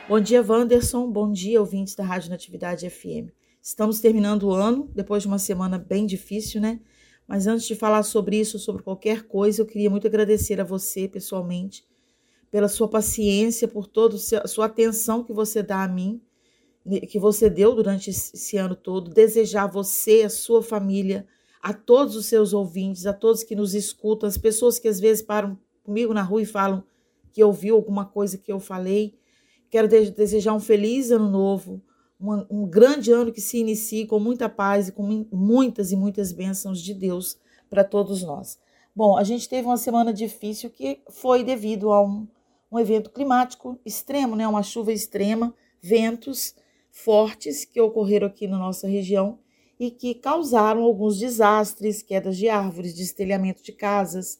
Bom dia, Wanderson. Bom dia, ouvintes da Rádio Natividade FM. Estamos terminando o ano, depois de uma semana bem difícil, né? Mas antes de falar sobre isso, sobre qualquer coisa, eu queria muito agradecer a você, pessoalmente, pela sua paciência, por toda a sua atenção que você dá a mim, que você deu durante esse ano todo. Desejar a você, a sua família, a todos os seus ouvintes, a todos que nos escutam, as pessoas que às vezes param comigo na rua e falam que ouviu alguma coisa que eu falei. Quero desejar um feliz ano novo, um grande ano que se inicie com muita paz e com muitas e muitas bênçãos de Deus para todos nós. Bom, a gente teve uma semana difícil que foi devido a um evento climático extremo, né? Uma chuva extrema, ventos fortes que ocorreram aqui na nossa região e que causaram alguns desastres, quedas de árvores, destelhamento de casas,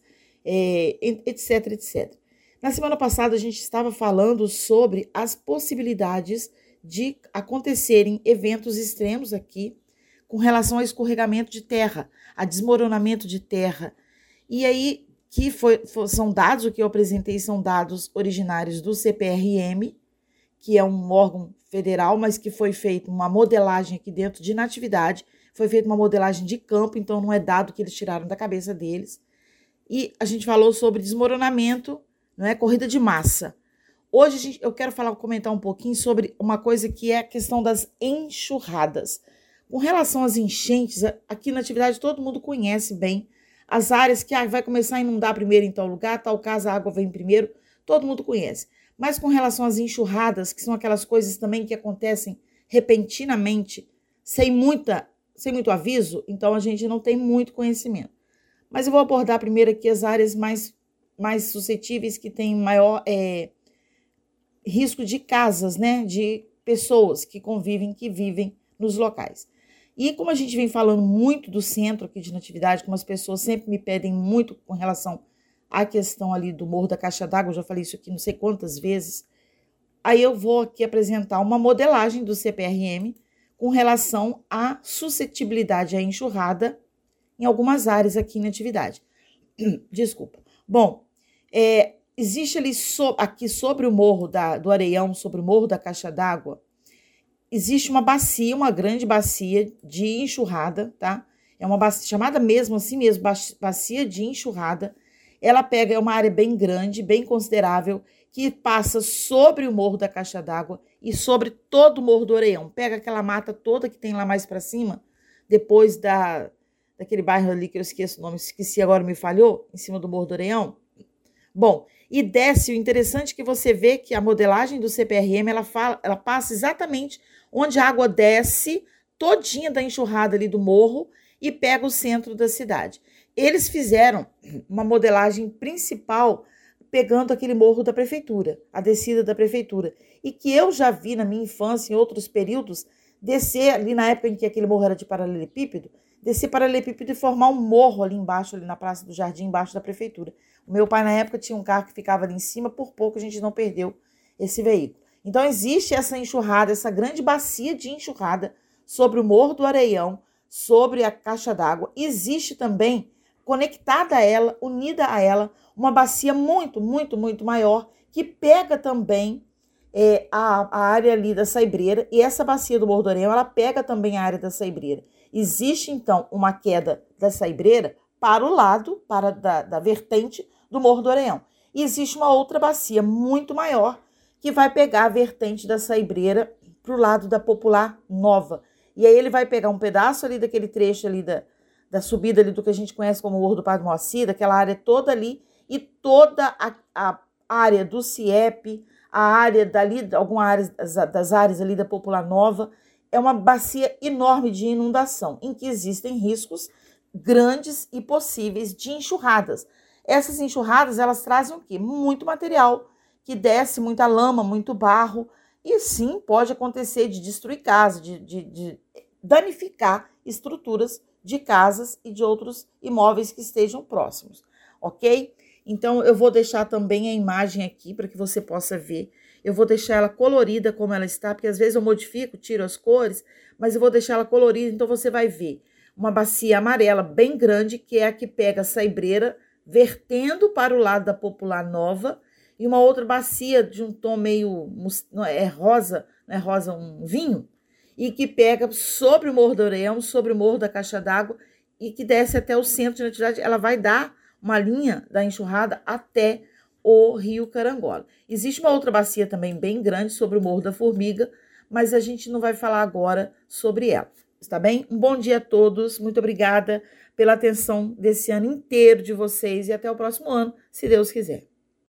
etc, etc. Na semana passada, a gente estava falando sobre as possibilidades de acontecerem eventos extremos aqui com relação ao escorregamento de terra, a desmoronamento de terra. E aí, são dados, o que eu apresentei são dados originários do CPRM, que é um órgão federal, mas que foi feita uma modelagem aqui dentro de Natividade, foi feita uma modelagem de campo, então não é dado que eles tiraram da cabeça deles. E a gente falou sobre desmoronamento, não é? Corrida de massa. Hoje eu quero comentar um pouquinho sobre uma coisa que é a questão das enxurradas. Com relação às enchentes, aqui na Atividade todo mundo conhece bem as áreas que vai começar a inundar primeiro em tal lugar, tal casa a água vem primeiro, todo mundo conhece. Mas com relação às enxurradas, que são aquelas coisas também que acontecem repentinamente, sem muito aviso, então a gente não tem muito conhecimento. Mas eu vou abordar primeiro aqui as áreas mais suscetíveis, que têm maior risco de casas, né? De pessoas que convivem, que vivem nos locais. E como a gente vem falando muito do centro aqui de Natividade, como as pessoas sempre me pedem muito com relação à questão ali do Morro da Caixa d'Água, eu já falei isso aqui não sei quantas vezes, aí eu vou aqui apresentar uma modelagem do CPRM com relação à suscetibilidade à enxurrada em algumas áreas aqui em Natividade. Desculpa. Bom, existe ali aqui sobre o Morro do Areião, sobre o Morro da Caixa d'Água, existe uma bacia, uma grande bacia de enxurrada, tá? É uma bacia chamada mesmo assim mesmo, bacia de enxurrada. Ela é uma área bem grande, bem considerável, que passa sobre o Morro da Caixa d'Água e sobre todo o Morro do Areião. Pega aquela mata toda que tem lá mais para cima, depois daquele bairro ali que eu esqueço o nome, esqueci agora, me falhou, em cima do Morro do Areião. Bom, e desce, o interessante é que você vê que a modelagem do CPRM, ela passa exatamente onde a água desce todinha da enxurrada ali do morro e pega o centro da cidade. Eles fizeram uma modelagem principal pegando aquele morro da prefeitura, a descida da prefeitura, e que eu já vi na minha infância, em outros períodos, descer ali na época em que aquele morro era de paralelepípedo, descer paralelepípedo e formar um morro ali embaixo, ali na Praça do Jardim, embaixo da prefeitura. O meu pai, na época, tinha um carro que ficava ali em cima, por pouco a gente não perdeu esse veículo. Então, existe essa enxurrada, essa grande bacia de enxurrada sobre o Morro do Areião, sobre a Caixa d'Água. Existe também, conectada a ela, unida a ela, uma bacia muito, muito, muito maior, que pega também a área ali da Saibreira, e essa bacia do Morro do Areião, ela pega também a área da Saibreira. Existe, então, uma queda da Saibreira para o lado, da vertente do Morro do Areião. E existe uma outra bacia muito maior que vai pegar a vertente da Saibreira para o lado da Popular Nova. E aí ele vai pegar um pedaço ali daquele trecho ali da subida ali do que a gente conhece como Morro do Padre Moacir, daquela área toda ali, e toda a área do CIEP, a área dali, algumas áreas das áreas ali da Popular Nova, é uma bacia enorme de inundação, em que existem riscos grandes e possíveis de enxurradas. Essas enxurradas, elas trazem o quê? Muito material, que desce muita lama, muito barro, e sim, pode acontecer de destruir casas, de danificar estruturas de casas e de outros imóveis que estejam próximos, ok? Então, eu vou deixar também a imagem aqui para que você possa ver. Eu vou deixar ela colorida como ela está, porque às vezes eu modifico, tiro as cores, mas eu vou deixar ela colorida, então você vai ver uma bacia amarela bem grande, que é a que pega a Saibreira, vertendo para o lado da Popular Nova, e uma outra bacia de um tom meio rosa, não é rosa, um vinho, e que pega sobre o Morro do Oreião, sobre o Morro da Caixa d'Água, e que desce até o centro de Natividade. Ela vai dar uma linha da enxurrada até o Rio Carangola. Existe uma outra bacia também bem grande sobre o Morro da Formiga, mas a gente não vai falar agora sobre ela, está bem? Um bom dia a todos, muito obrigada pela atenção desse ano inteiro de vocês e até o próximo ano, se Deus quiser.